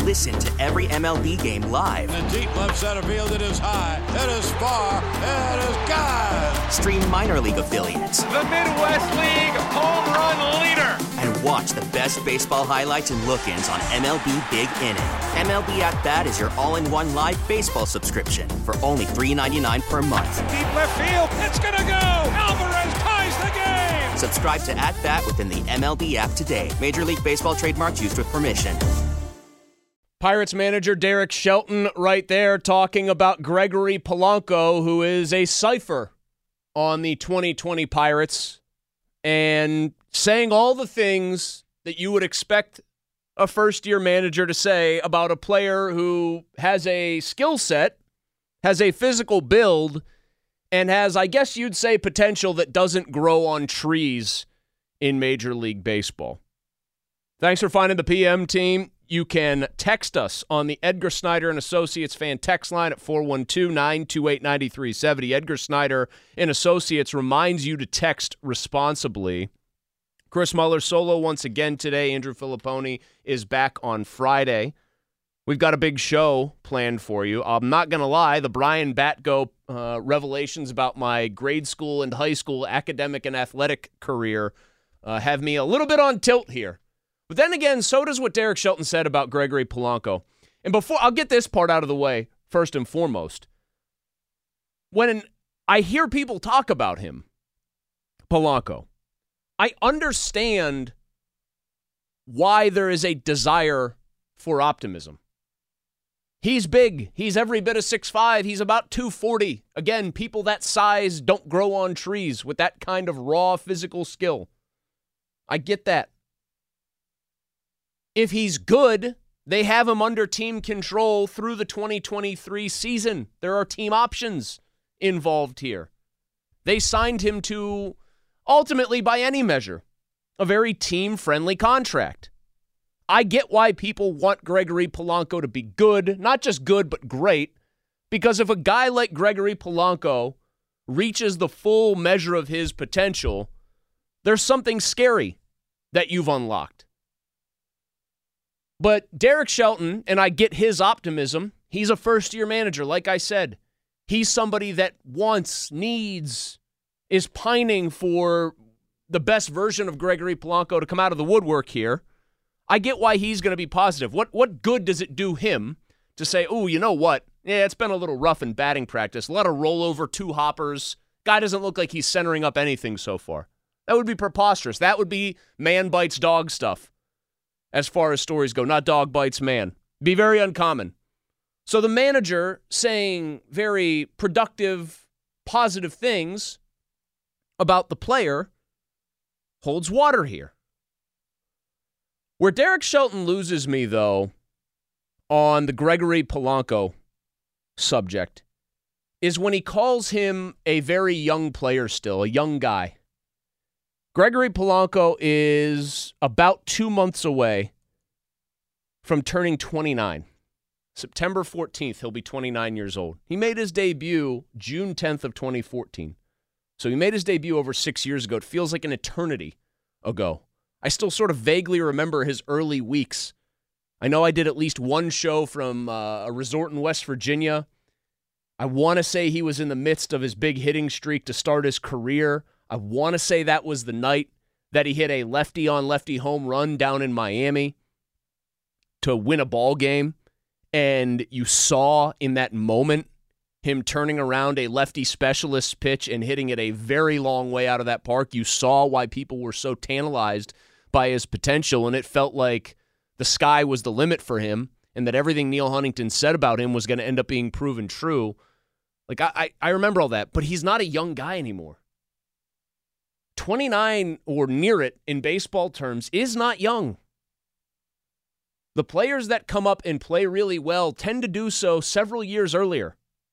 Listen to every MLB game live. In the deep left center field, it is high, it is far, it is gone. Stream minor league affiliates. The Midwest League home run leader. And watch the best baseball highlights and look-ins on MLB Big Inning. MLB At Bat is your all-in-one live baseball subscription for only $3.99 per month. Deep left field, it's gonna go. Alvarez ties the game. Subscribe to At Bat within the MLB app today. Major League Baseball trademarks used with permission. Pirates manager Derek Shelton right there talking about Gregory Polanco, who is a cipher on the 2020 Pirates, and saying all the things that you would expect a first-year manager to say about a player who has a skill set, has a physical build, and has, I guess you'd say, potential that doesn't grow on trees in Major League Baseball. Thanks for finding the PM team. You can text us on the Edgar Snyder and Associates fan text line at 412-928-9370. Edgar Snyder and Associates reminds you to text responsibly. Chris Muller solo once again today. Andrew Filipponi is back on Friday. We've got a big show planned for you. I'm not going to lie, the Brian Batko revelations about my grade school and high school academic and athletic career have me a little bit on tilt here. But then again, so does what Derek Shelton said about Gregory Polanco. And before, I'll get this part out of the way first and foremost. When I hear people talk about him, Polanco, I understand why there is a desire for optimism. He's big. He's every bit of 6'5". He's about 240. Again, people that size don't grow on trees with that kind of raw physical skill. I get that. If he's good, they have him under team control through the 2023 season. There are team options involved here. They signed him to, ultimately by any measure, a very team-friendly contract. I get why people want Gregory Polanco to be good, not just good, but great, because if a guy like Gregory Polanco reaches the full measure of his potential, there's something scary that you've unlocked. But Derek Shelton, and I get his optimism, he's a first-year manager, like I said. He's somebody that wants, needs, is pining for the best version of Gregory Polanco to come out of the woodwork here. I get why he's going to be positive. What good does it do him to say, oh, you know what? Yeah, it's been a little rough in batting practice. A lot of rollover, 2 hoppers. Guy doesn't look like he's centering up anything so far. That would be preposterous. That would be man bites dog stuff. As far as stories go, not dog bites man. Be very uncommon. So the manager saying very productive, positive things about the player holds water here. Where Derek Shelton loses me, though, on the Gregory Polanco subject, is when he calls him a very young player still, a young guy. Gregory Polanco is about 2 months away from turning 29. September 14th, he'll be 29 years old. He made his debut June 10th of 2014. So he made his debut over 6 years ago. It feels like an eternity ago. I still sort of vaguely remember his early weeks. I know I did at least one show from a resort in West Virginia. I want to say he was in the midst of his big hitting streak to start his career. I want to say that was the night that he hit a lefty-on-lefty home run down in Miami to win a ball game. And you saw in that moment him turning around a lefty specialist pitch and hitting it a very long way out of that park. You saw why people were so tantalized by his potential, and it felt like the sky was the limit for him and that everything Neil Huntington said about him was going to end up being proven true. Like, I remember all that, but he's not a young guy anymore. 29 or near it in baseball terms is not young. The players that come up and play really well tend to do so several years earlier.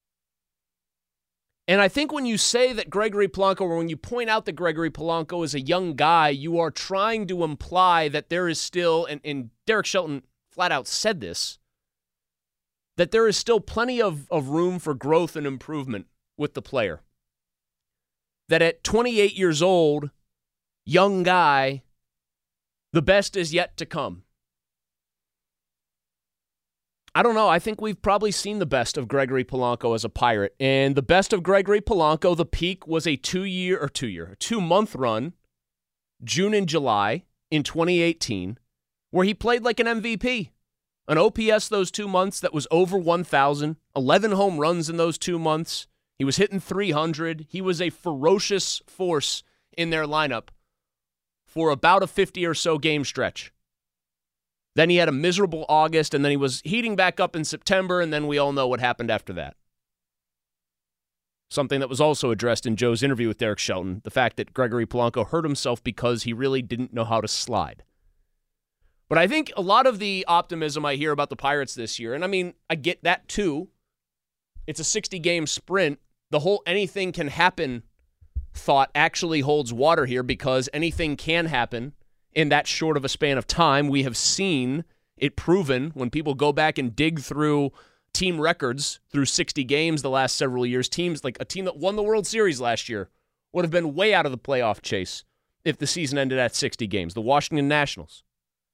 And I think when you say that Gregory Polanco, or when you point out that Gregory Polanco is a young guy, you are trying to imply that there is still, and Derek Shelton flat out said this, that there is still plenty of room for growth and improvement with the player. That at 28 years old, young guy, the best is yet to come. I don't know. I think we've probably seen the best of Gregory Polanco as a Pirate. And the best of Gregory Polanco, the peak was a 2-month run, June and July in 2018, where he played like an MVP. An OPS those 2 months that was over 1,000, 11 home runs in those 2 months. He was hitting 300. He was a ferocious force in their lineup for about a 50 or so game stretch. Then he had a miserable August, and then he was heating back up in September, and then we all know what happened after that. Something that was also addressed in Joe's interview with Derek Shelton, the fact that Gregory Polanco hurt himself because he really didn't know how to slide. But I think a lot of the optimism I hear about the Pirates this year, and I mean, I get that too. It's a 60-game sprint. The whole anything can happen thought actually holds water here because anything can happen in that short of a span of time. We have seen it proven when people go back and dig through team records through 60 games the last several years. Teams like a team that won the World Series last year would have been way out of the playoff chase if the season ended at 60 games. The Washington Nationals.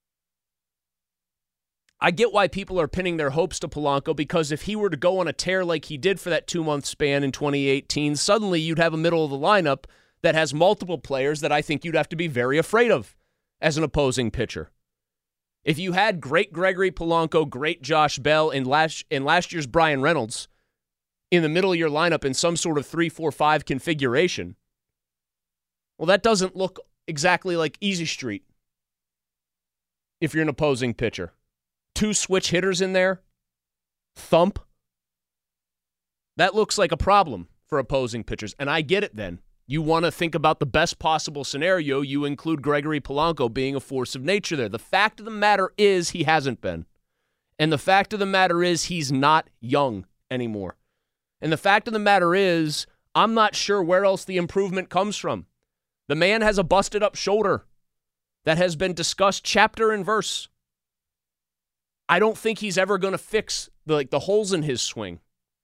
I get why people are pinning their hopes to Polanco because if he were to go on a tear like he did for that 2-month span in 2018, suddenly you'd have a middle of the lineup that has multiple players that I think you'd have to be very afraid of as an opposing pitcher. If you had great Gregory Polanco, great Josh Bell, and last year's Brian Reynolds in the middle of your lineup in some sort of 3-4-5 configuration, well, that doesn't look exactly like Easy Street if you're an opposing pitcher. 2 switch hitters in there, thump. That looks like a problem for opposing pitchers, and I get it then. You want to think about the best possible scenario, you include Gregory Polanco being a force of nature there. The fact of the matter is he hasn't been. And the fact of the matter is he's not young anymore. And the fact of the matter is I'm not sure where else the improvement comes from. The man has a busted up shoulder that has been discussed chapter and verse. I don't think he's ever going to fix the holes in his swing.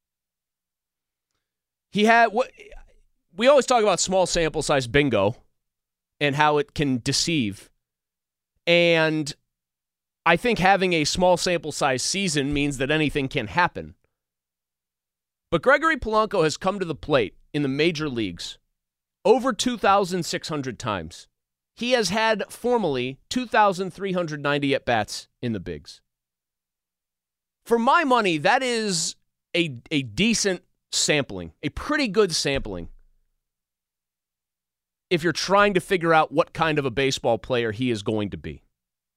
We always talk about small sample size bingo and how it can deceive. And I think having a small sample size season means that anything can happen. But Gregory Polanco has come to the plate in the major leagues over 2,600 times. He has had formally 2,390 at-bats in the bigs. For my money, that is a decent sampling, a pretty good sampling, if you're trying to figure out what kind of a baseball player he is going to be.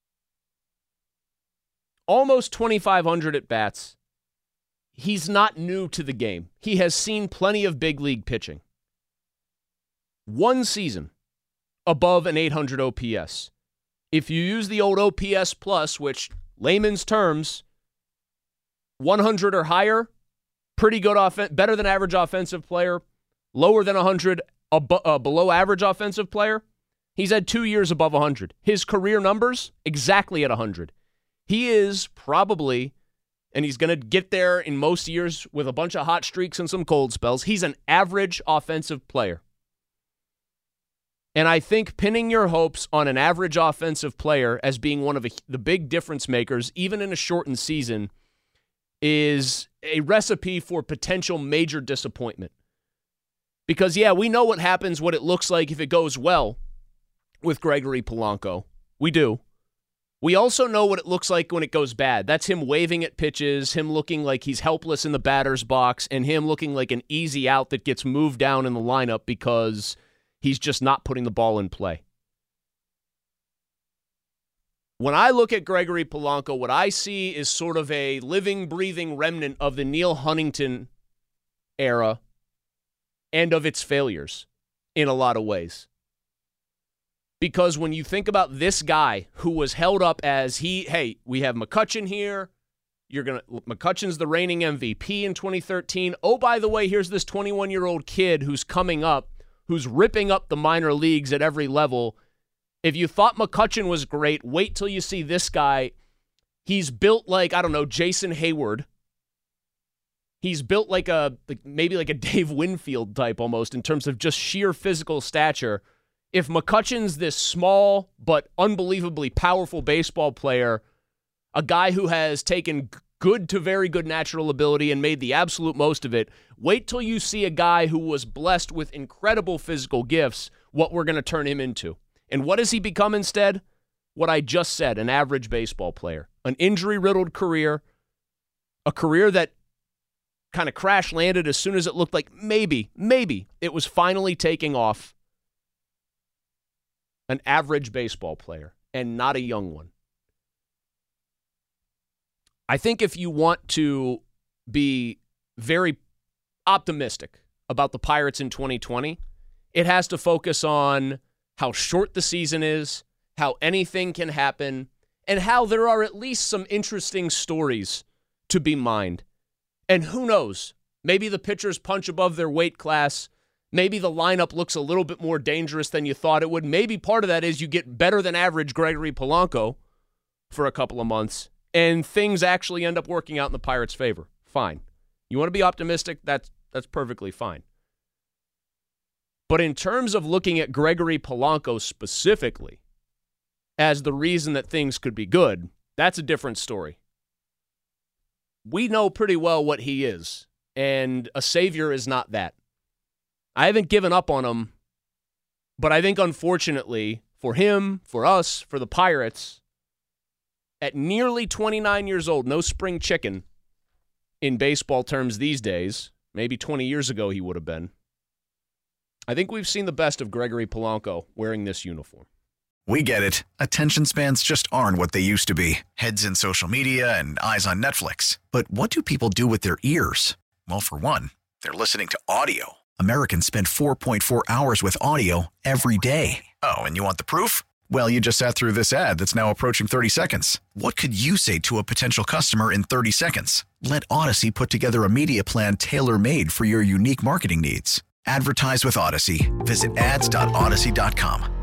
Almost 2,500 at-bats. He's not new to the game. He has seen plenty of big league pitching. 1 season above an 800 OPS. If you use the old OPS plus, which layman's terms, 100 or higher, pretty good offense, better than average offensive player, lower than 100, below average offensive player. He's had 2 years above 100. His career numbers, exactly at 100. He is probably, and he's going to get there in most years with a bunch of hot streaks and some cold spells, he's an average offensive player. And I think pinning your hopes on an average offensive player as being one of the big difference makers, even in a shortened season, is a recipe for potential major disappointment. Because, yeah, we know what happens, what it looks like if it goes well with Gregory Polanco. We do. We also know what it looks like when it goes bad. That's him waving at pitches, him looking like he's helpless in the batter's box, and him looking like an easy out that gets moved down in the lineup because he's just not putting the ball in play. When I look at Gregory Polanco, what I see is sort of a living, breathing remnant of the Neil Huntington era and of its failures in a lot of ways. Because when you think about this guy who was held up as we have McCutchen here. McCutchen's the reigning MVP in 2013. Oh, by the way, here's this 21-year-old kid who's coming up, who's ripping up the minor leagues at every level. If you thought McCutchen was great, wait till you see this guy. He's built like, Jason Hayward. He's built maybe like a Dave Winfield type almost in terms of just sheer physical stature. If McCutchen's this small but unbelievably powerful baseball player, a guy who has taken good to very good natural ability and made the absolute most of it. Wait till you see a guy who was blessed with incredible physical gifts, what we're going to turn him into. And what has he become instead? What I just said, an average baseball player. An injury-riddled career, a career that kind of crash-landed as soon as it looked like maybe it was finally taking off. An average baseball player, and not a young one. I think if you want to be very optimistic about the Pirates in 2020, it has to focus on how short the season is, how anything can happen, and how there are at least some interesting stories to be mined. And who knows, maybe the pitchers punch above their weight class. Maybe the lineup looks a little bit more dangerous than you thought it would. Maybe part of that is you get better than average Gregory Polanco for a couple of months, and things actually end up working out in the Pirates' favor. Fine. You want to be optimistic? That's perfectly fine. But in terms of looking at Gregory Polanco specifically as the reason that things could be good, that's a different story. We know pretty well what he is, and a savior is not that. I haven't given up on him, but I think unfortunately for him, for us, for the Pirates, at nearly 29 years old, no spring chicken in baseball terms these days, maybe 20 years ago he would have been, I think we've seen the best of Gregory Polanco wearing this uniform. We get it. Attention spans just aren't what they used to be. Heads in social media and eyes on Netflix. But what do people do with their ears? Well, for one, they're listening to audio. Americans spend 4.4 hours with audio every day. Oh, and you want the proof? Well, you just sat through this ad that's now approaching 30 seconds. What could you say to a potential customer in 30 seconds? Let Odyssey put together a media plan tailor-made for your unique marketing needs. Advertise with Odyssey. Visit ads.odyssey.com.